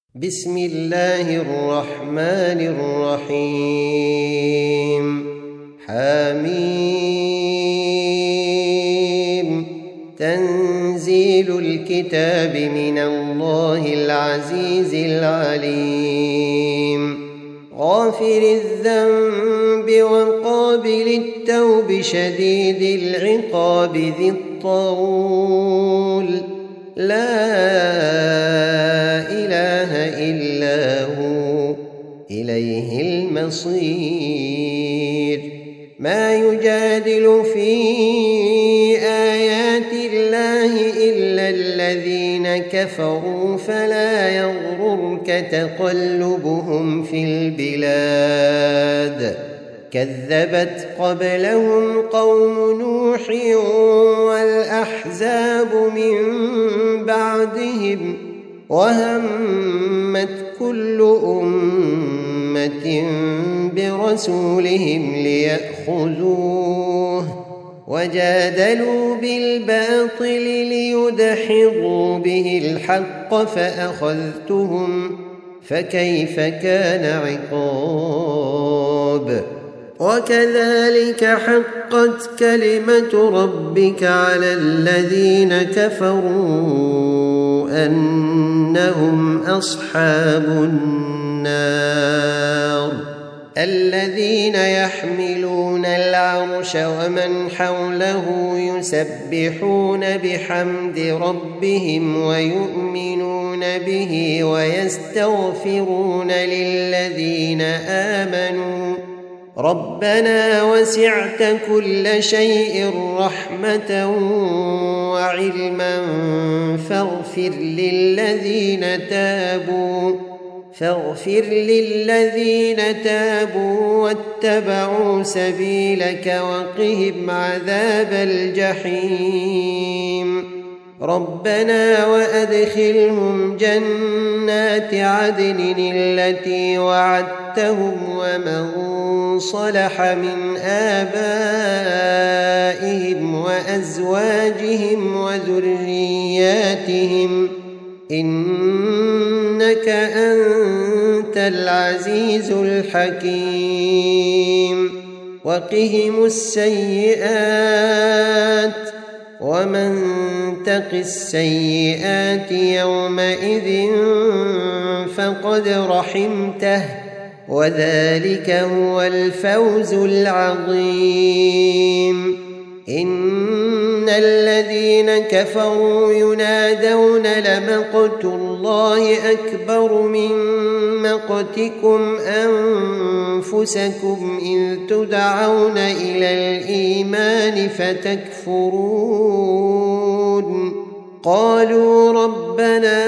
بسم الله الرحمن الرحيم حميم تنزيل الكتاب من الله العزيز العليم غافر الذنب وقابل التوب شديد العقاب ذي الطول لا إله إلا هو إليه المصير ما يجادل في آيات الله إلا الذين كفروا فلا يغررك تقلبهم في البلاد كذبت قبلهم قوم نوح والأحزاب من بعدهم وهمت كل أمة برسولهم ليأخذوه وجادلوا بالباطل ليدحضوا به الحق فأخذتهم فكيف كان عقاب وكذلك حقت كلمة ربك على الذين كفروا أنهم أصحاب النار الذين يحملون العرش ومن حوله يسبحون بحمد ربهم ويؤمنون به ويستغفرون للذين آمنوا ربنا وسعت كل شيء رحمة وعلما فاغفر للذين تابوا واتبعوا سبيلك وقهم عذاب الجحيم ربنا وأدخلهم جنات عدن التي وعدتهم ومن صلح من آبائهم وأزواجهم وذرياتهم إنك أنت العزيز الحكيم وقهم السيئات ومن تق السيئات يومئذ فقد رحمته وذلك هو الفوز العظيم إن الذين كفروا ينادون لمقت الله أكبر من مقتكم أنفسكم إذ تدعون إلى الإيمان فتكفرون قالوا ربنا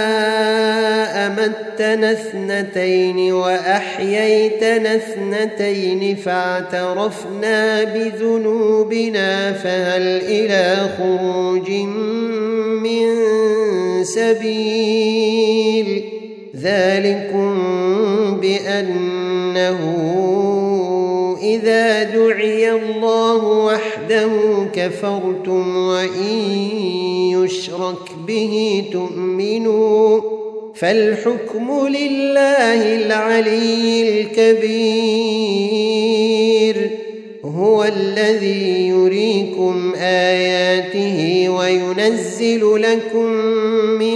أمتنا اثنتين وأحييتنا اثنتين فاعترفنا بذنوبنا فهل إلى خروج من سبيل ذلكم بأنه إذا دعي الله وحده كفرتم وإن يشرك به تؤمنوا فالحكم لله العلي الكبير هو الذي يريكم آياته وينزل لكم من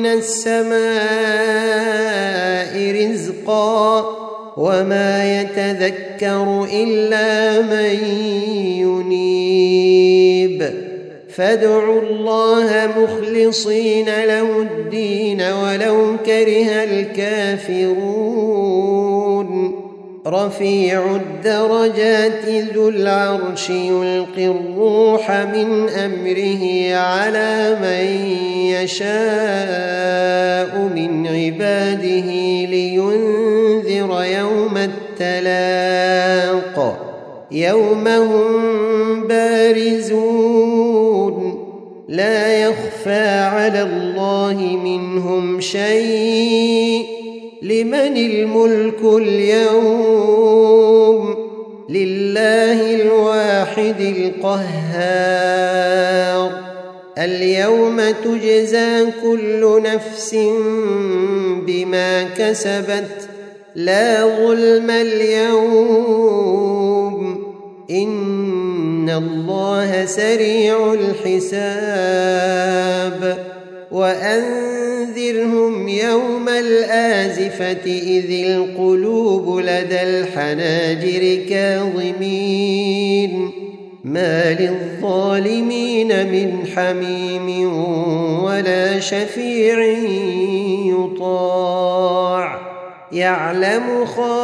السماء رزقا وما يتذكر إلا من ينيب فادعوا الله مخلصين له الدين ولو كره الكافرون رفيع الدرجات ذو العرش يلقي الروح من أمره على من يشاء من عباده لينذر يوم التلاق يوم هم بارزون لا يخفى على الله منهم شيء لمن الملك اليوم لله الواحد القهار اليوم تجزى كل نفس بما كسبت لا ظلم اليوم إن الله سريع الحساب وأنذرهم يوم الآزفة إذ القلوب لدى الحناجر كاظمين ما للظالمين من حميم ولا شفيع يطاع يعلم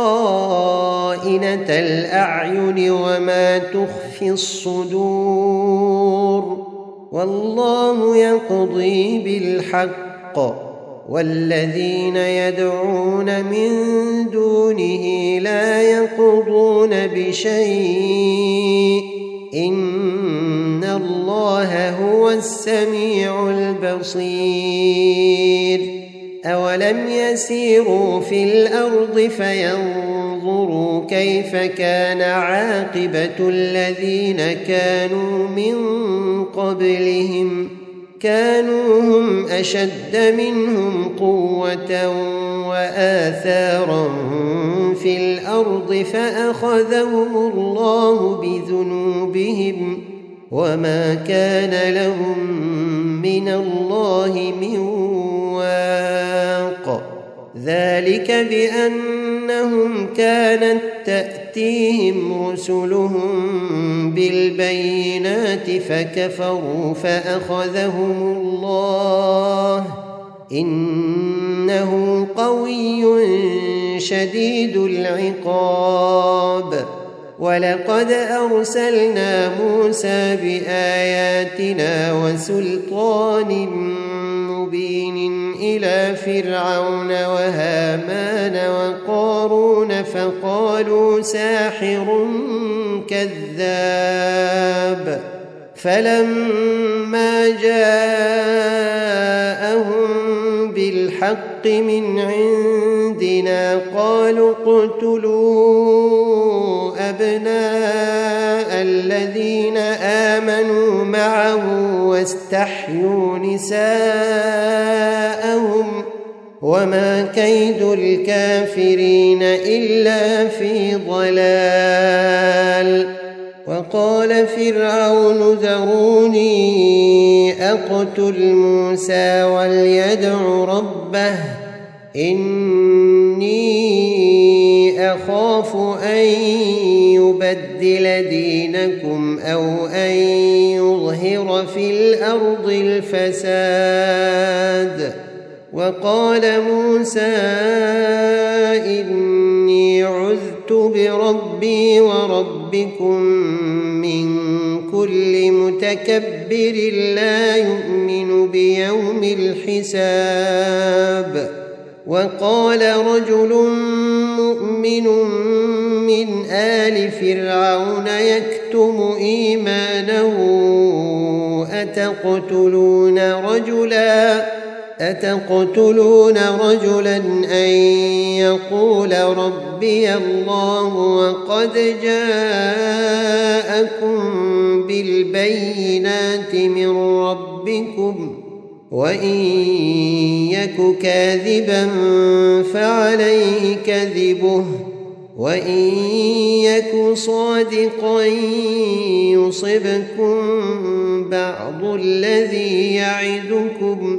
خائنة الأعين وما تخفي الصدور والله يقضي بالحق والذين يدعون من دونه لا يقضون بشيء إن الله هو السميع البصير أولم يسيروا في الأرض فينظروا كيف كان عاقبة الذين كانوا من قبلهم كانوا هم أشد منهم قوة وآثارا في الأرض فأخذهم الله بذنوبهم وما كان لهم من الله من واق ذلك بأنهم كانت تأتيهم رسلهم بالبينات فكفروا فأخذهم الله إنه قوي شديد العقاب ولقد أرسلنا موسى بآياتنا وسلطان مبين إلى فرعون وهامان وقارون فقالوا ساحر كذاب فلما جاءهم بالحق من عندنا قالوا اقتلوا أبناء الذين آمنوا معه واستحيوا نساءهم وما كيد الكافرين إلا في ضلال وقال فرعون ذروني أقتل موسى وليدع ربه إني أخاف أن يبدل دينكم أو أن يظهر في الأرض الفساد وقال موسى إني عذت بربي وربكم من كل متكبر لا يؤمن بيوم الحساب وقال رجل مؤمن من آل فرعون يكتم إيمانه أتقتلون رجلا أن يقول ربي الله وقد جاءكم بالبينات من ربكم وإن يك كاذبا فعليه كذبه وإن يك صادقا يصبكم بعض الذي يعدكم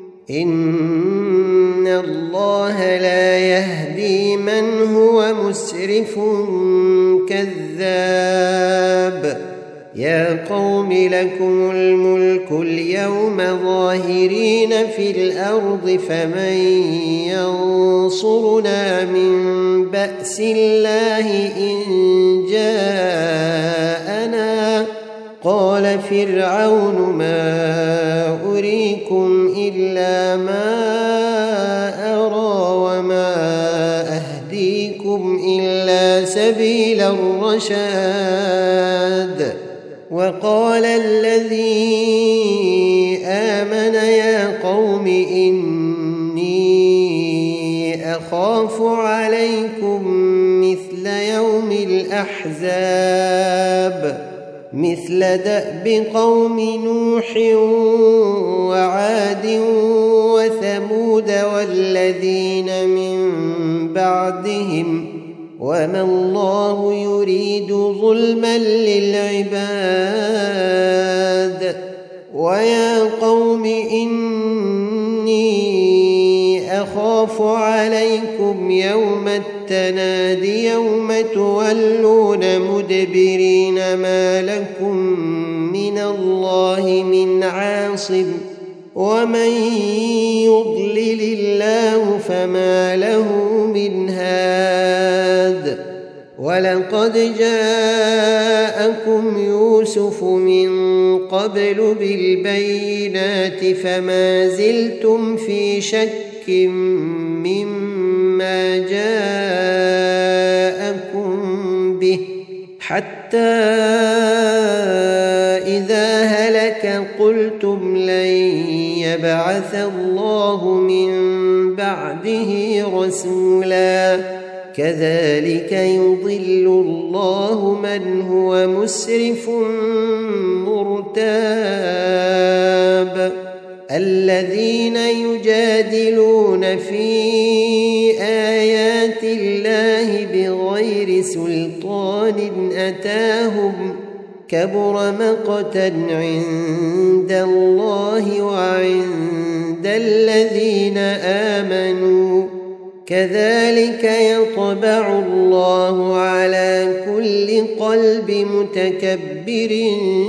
إن الله لا يهدي من هو مسرف كذاب يا قوم لكم الملك اليوم ظاهرين في الأرض فمن ينصرنا من بأس الله إن جاءنا قال فرعون ما أريكم إلا ما أرى وما أهديكم إلا سبيل الرشاد وقال الذي آمن يا قوم إني أخاف عليكم مثل يوم الأحزاب مثل دأب قوم نوح وعاد وثمود والذين من بعدهم وما الله يريد ظلما للعباد ويا قوم إني أخاف عليكم يوم التناد يوم تولون مدبرين ما لكم من الله من عاصم ومن يضلل الله فما له من هاد ولقد جاءكم يوسف من قبل بالبينات فما زلتم في شك مما جاءكم به حتى إذا هلك قلتم لن يبعث الله من بعده رسولا كذلك يضل الله من هو مسرف مرتاب الذين يجادلون في آيات الله بغير سلطان أتاهم كبر مقتا عند الله وعند الذين آمنوا كذلك يطبع الله على كل قلب متكبر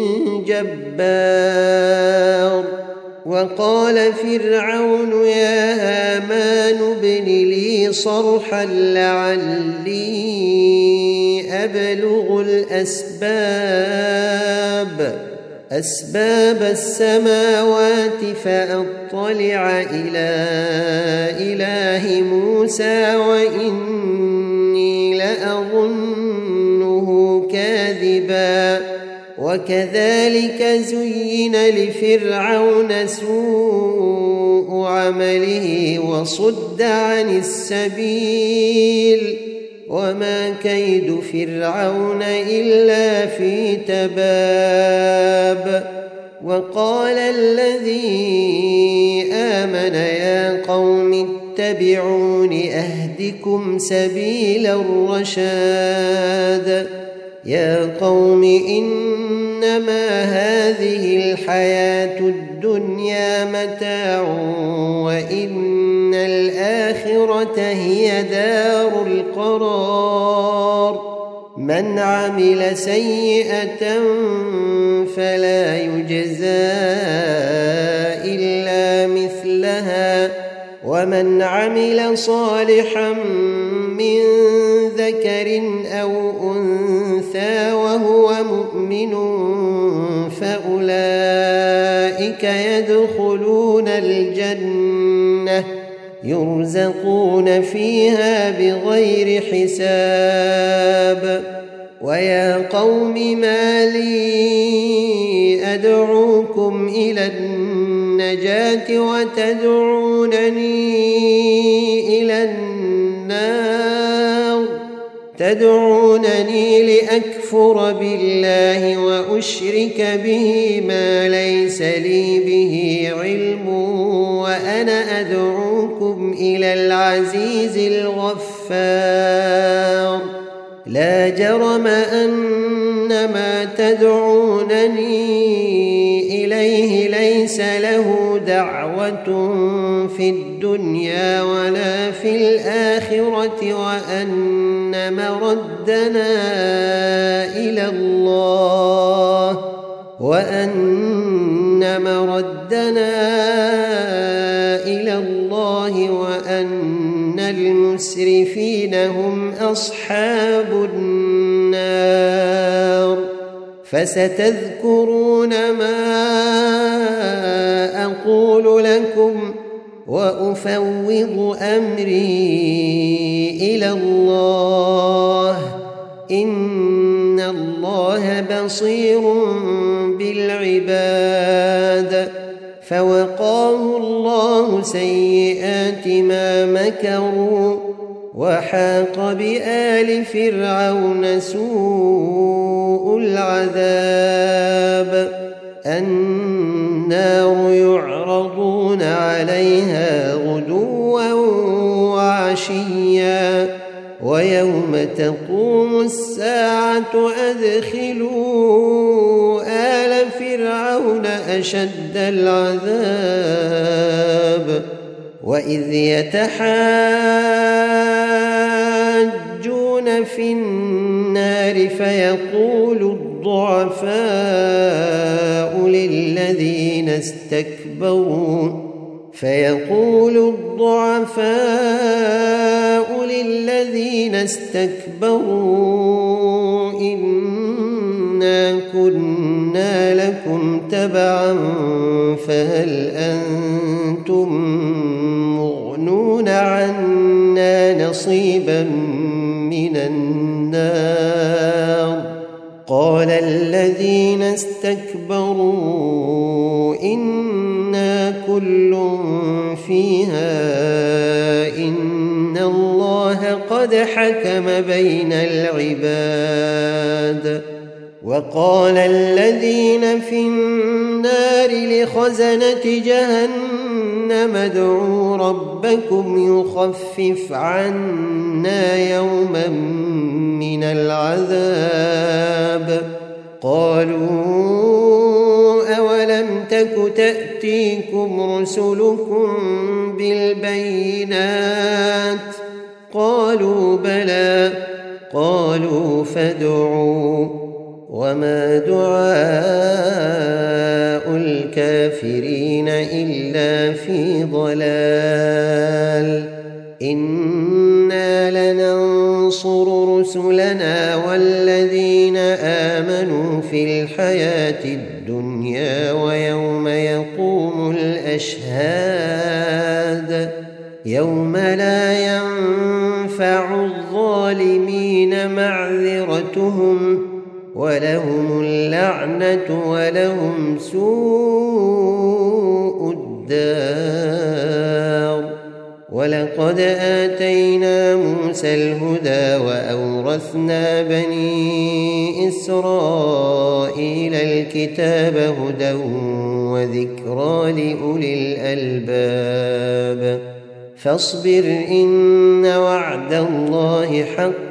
جبار وقال فرعون يا هامان ابن لي صرحا لعلي أبلغ أسباب السماوات فأطلع إلى إله موسى وإني لأظنه كاذبا وكذلك زين لفرعون سوء عمله وصد عن السبيل وما كيد فرعون إلا في تباب وقال الذي آمن يا قوم اتبعون أهدكم سبيل الرشاد يا قوم إنما هذه الحياة الدنيا متاع وإن الآخرة هي دار القرار من عمل سيئة فلا يجزى إلا مثلها ومن عمل صالحا من ذكر أو أنثى وهو مؤمن فأولئك يدخلون الجنة يرزقون فيها بغير حساب ويا قوم ما لي أدعوكم إلى النجاة وتدعونني إلى النار تدعونني لأكفر بالله وأشرك به ما ليس لي به علم وأنا أدعوكم إلى العزيز الغفار لا جرم أن ما تدعونني إليه ليس له دعوة في الدنيا ولا في الآخرة وأن مردنا إلى الله وأن المسرفين هم أصحاب النار فستذكرون ما أقول لكم وأفوض أمري إلى الله إن الله بصير بالعباد فوقاه الله سيئات ما مكروا وحاق بآل فرعون سوء العذاب النار يعرضون عليها غدوا وعشيا ويوم تقوم الساعة أدخلوا آل فرعون أشد العذاب وإذ يتحاجون في النار فيقول الضعفاء للذين استكبروا إنا كنا لكم تبعا فهل أنتم مغنون عنا نصيبا من النار قال الذين استكبروا إنا كل فيها إن الله قد حكم بين العباد وقال الذين في النار لخزنة جهنم ادعوا ربكم يخفف عنا يوما من العذاب قالوا أولم تك تأتيكم رسلكم بالبينات قالوا بلى قالوا فادعوا وما دعاء الكافرين إلا في ضلال إنا لننصر رسلنا والذين آمنوا في الحياة الدنيا ويوم يقوم الأشهاد يوم لا ينفع الظالمين معذرتهم ولهم اللعنة ولهم سوء الدار ولقد آتينا موسى الهدى وأورثنا بني إسرائيل الكتاب هدى وذكرى لأولي الألباب فاصبر إن وعد الله حق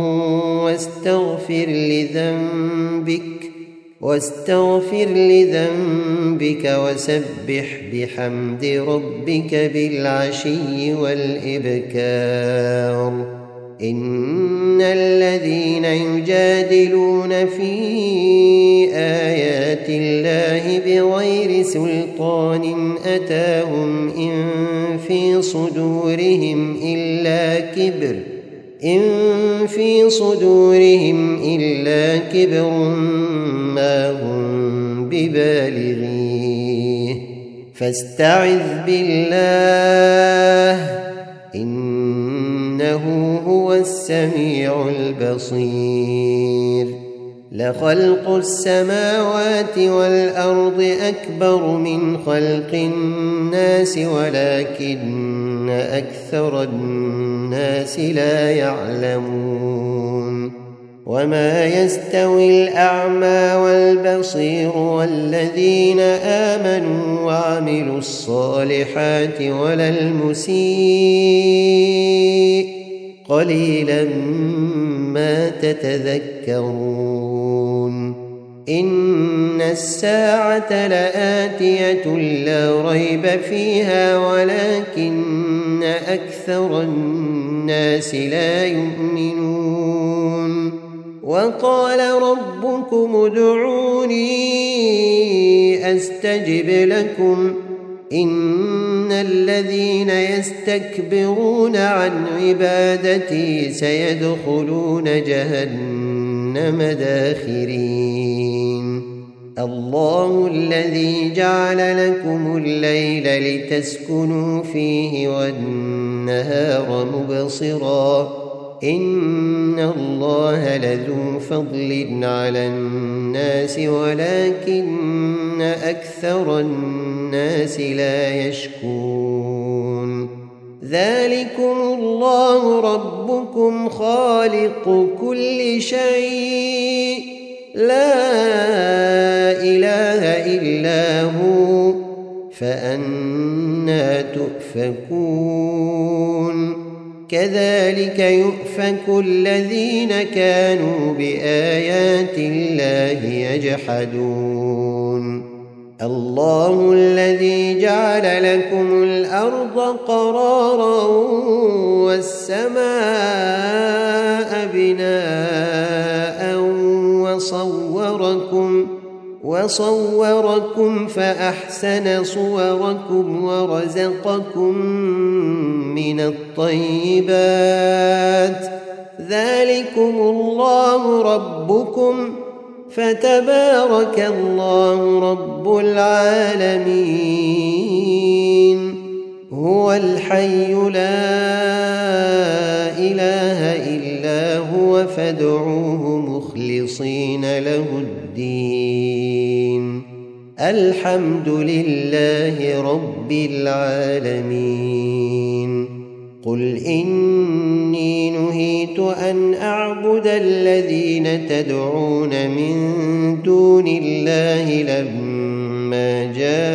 واستغفر لذنبك وسبح بحمد ربك بالعشي والإبكار إن الذين يجادلون في آيات الله بغير سلطان أتاهم إن في صدورهم إلا كبر ما هم ببالغيه فاستعذ بالله إنه هو السميع البصير لخلق السماوات والأرض أكبر من خلق الناس ولكن أكثر الناس لا يعلمون وما يستوي الأعمى والبصير والذين آمنوا وعملوا الصالحات ولا المسيء قليلا ما تتذكرون إن الساعة لآتية لا ريب فيها ولكن أكثر الناس لا يؤمنون وقال ربكم ادعوني أستجب لكم إن الذين يستكبرون عن عبادتي سيدخلون جهنم داخرين الله الذي جعل لكم الليل لتسكنوا فيه والنهار مبصرا إن الله لذو فضل على الناس ولكن أكثر الناس لا يشكرون ذلكم الله ربكم خالق كل شيء لا إله إلا هو فأنى تؤفكون كذلك يؤفك الذين كانوا بآيات الله يجحدون الله الذي جعل لكم الأرض قرارا والسماء بناء وصوركم فأحسن صوركم ورزقكم من الطيبات ذلكم الله ربكم فتبارك الله رب العالمين هو الحي لا إله إلا هو فادعوه مخلصين له الدين الحمد لله رب العالمين قل إني نهيت أن أعبد الذين تدعون من دون الله لما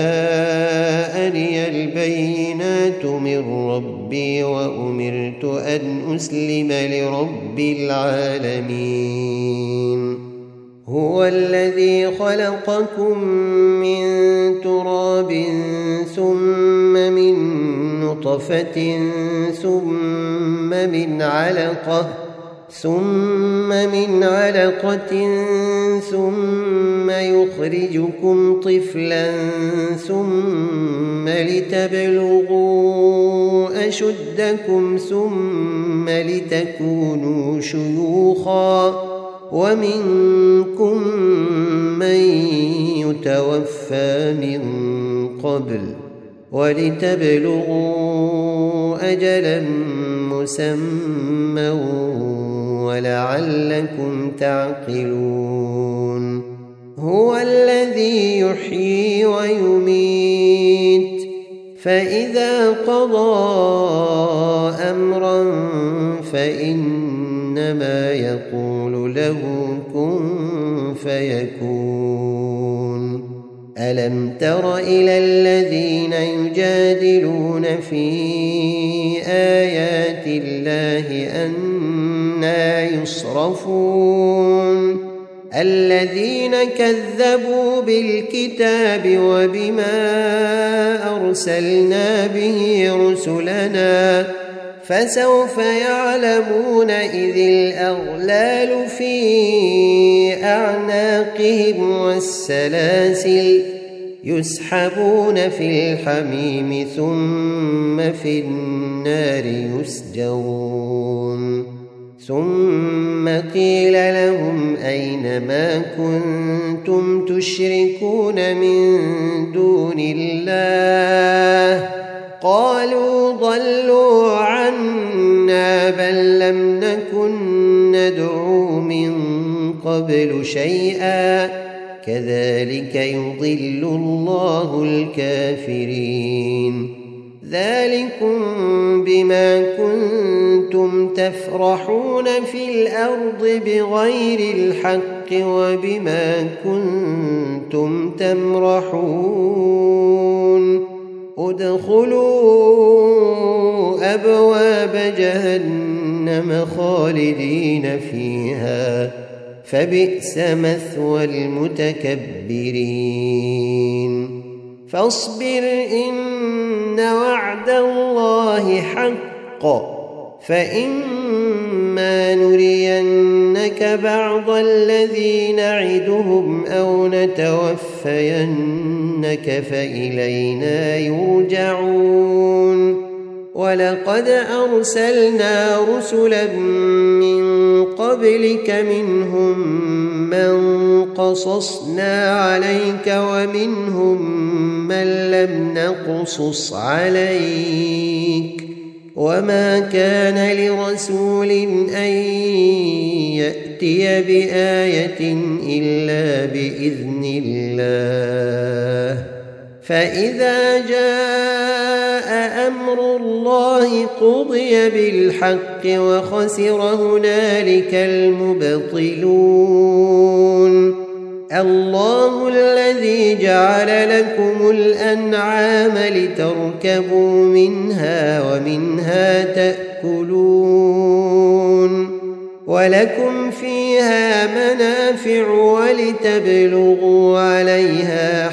جاءني البينات من ربي وأمرت أن أسلم لرب العالمين هو الذي خلقكم من تراب ثم من نطفة ثم من علقة ثم يخرجكم طفلا ثم لتبلغوا أشدكم ثم لتكونوا شيوخا ومنكم من يتوفى من قبل ولتبلغوا أجلا مسمى ولعلكم تعقلون هو الذي يحيي ويميت فإذا قضى أمرا فإنما يقول له كن فيكون ألم تر إلى الذين يجادلون في آيات الله أنى يصرفون الذين كذبوا بالكتاب وبما أرسلنا به رسلنا فسوف يعلمون إذ الأغلال في أعناقهم والسلاسل يسحبون في الحميم ثم في النار يسجرون ثم قيل لهم أين ما كنتم تشركون من دون الله قالوا ضلوا عنا بل لم نكن ندعو من قبل شيئا كذلك يضل الله الكافرين ذلكم بما كنتم تفرحون في الأرض بغير الحق وبما كنتم تمرحون ادخلوا أبواب جهنم خالدين فيها فبئس مثوى المتكبرين فاصبر إن وعد الله حق فإما نرينك بعض الذي نعدهم أو نتوفينك فإلينا يرجعون ولقد أرسلنا رسلا من قبلك منهم من قصصنا عليك ومنهم من لم نقصص عليك وما كان لرسول أن يأتي بآية إلا بإذن الله فإذا جاء أمر الله قضي بالحق وخسر هنالك المبطلون الله الذي جعل لكم الأنعام لتركبوا منها ومنها تأكلون ولكم فيها منافع ولتبلغوا عليها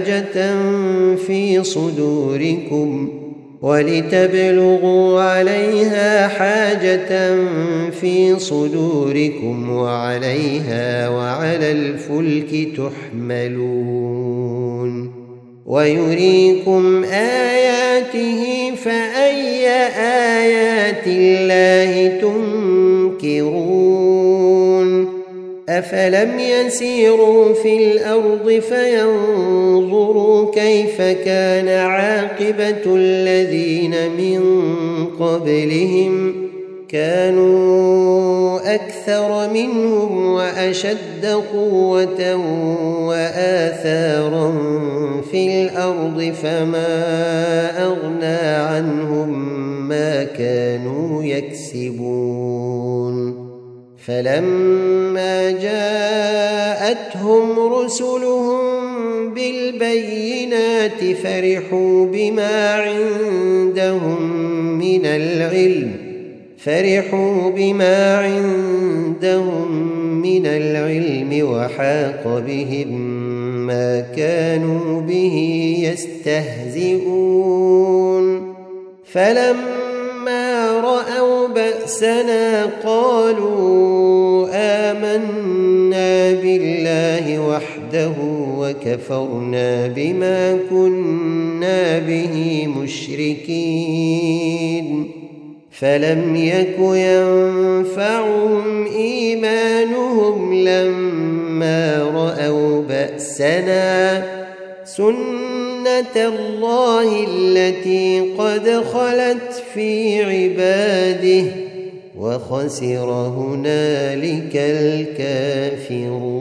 حاجة في صدوركم وعليها وعلى الفلك تحملون ويريكم آياته فأي آيات الله تنكرون أفلم يسيروا في الأرض فينظروا كيف كان عاقبة الذين من قبلهم كانوا أكثر منهم وأشد قوة وآثارا في الأرض فما أغنى عنهم ما كانوا يكسبون فلما جاءتهم رسلهم بالبينات فرحوا بما عندهم من العلم وحاق بهم ما كانوا به يستهزئون فلما رأوا بأسنا قالوا آمنا بالله وحده وكفرنا بما كنا به مشركين فلم يك ينفعهم إيمانهم لما رأوا بأسنا سنة الله التي قد خلت في عباده وخسر هنالك الكافرون.